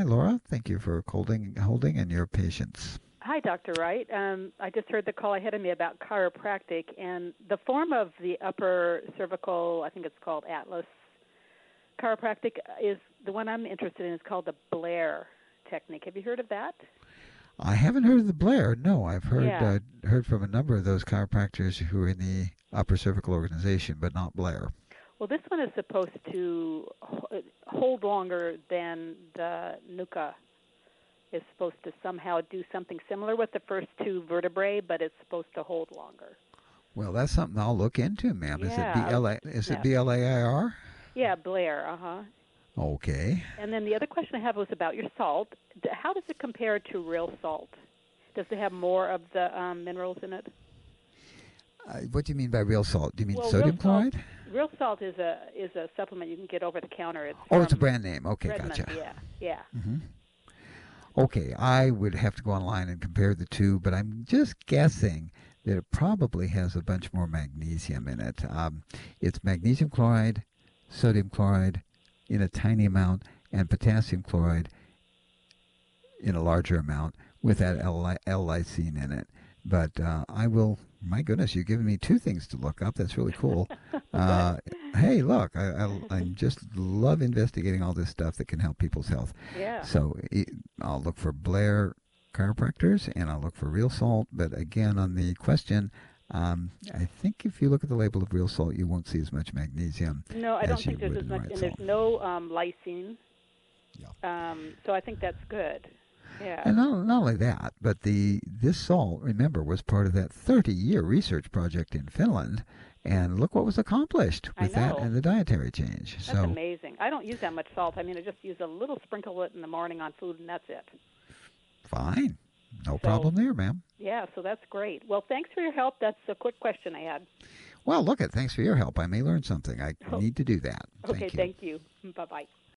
Laura. Thank you for holding and your patience. Hi, Dr. Wright. I just heard the call ahead of me about chiropractic, and the form of the upper cervical, I think it's called Atlas chiropractic, is the one I'm interested in. Is called the Blair technique. Have you heard of that? I haven't heard of the Blair. No, I've Yeah. heard from a number of those chiropractors who are in the upper cervical organization, but not Blair. Well, this one is supposed to hold longer than the NUCA is supposed to somehow do something similar with the first two vertebrae, but it's supposed to hold longer. Well, that's something I'll look into, ma'am. Is it Yeah, I was Is it that. BLAIR? Yeah, Blair. Uh-huh. Okay. And then the other question I have was about your salt. How does it compare to real salt? Does it have more of the minerals in it? What do you mean by real salt? Do you mean Well, sodium chloride? real salt is a supplement you can get over the counter. It's Oh, it's a from brand name. Okay, Redmond. gotcha. Yeah, yeah. hmm Okay, I would have to go online and compare the two, but I'm just guessing that it probably has a bunch more magnesium in it. It's magnesium chloride, sodium chloride in a tiny amount, and potassium chloride in a larger amount with that L-lysine in it. But I will. My goodness, you've given me two things to look up. That's really cool. Good. Uh, hey, look, I just love investigating all this stuff that can help people's health. Yeah. So I'll look for Blair chiropractors and I'll look for real salt. But again, on the question, I think if you look at the label of real salt, you won't see as much magnesium No, I don't as you think there's would as in the much, right and there's salt. no lysine. Yeah. So I think that's good. Yeah. And not only that, but this salt, remember, was part of that 30-year research project in Finland, and look what was accomplished I with that know. and the dietary change. That's So amazing. I don't use that much salt. I mean, I just use a little sprinkle of it in the morning on food, and that's it. fine, no So, problem there, ma'am. yeah, so that's great. Well, thanks for your help. That's a quick question I had. Well, look, thanks for your help. I may learn something. I need to do that. Okay, Thank you. thank you. Bye-bye.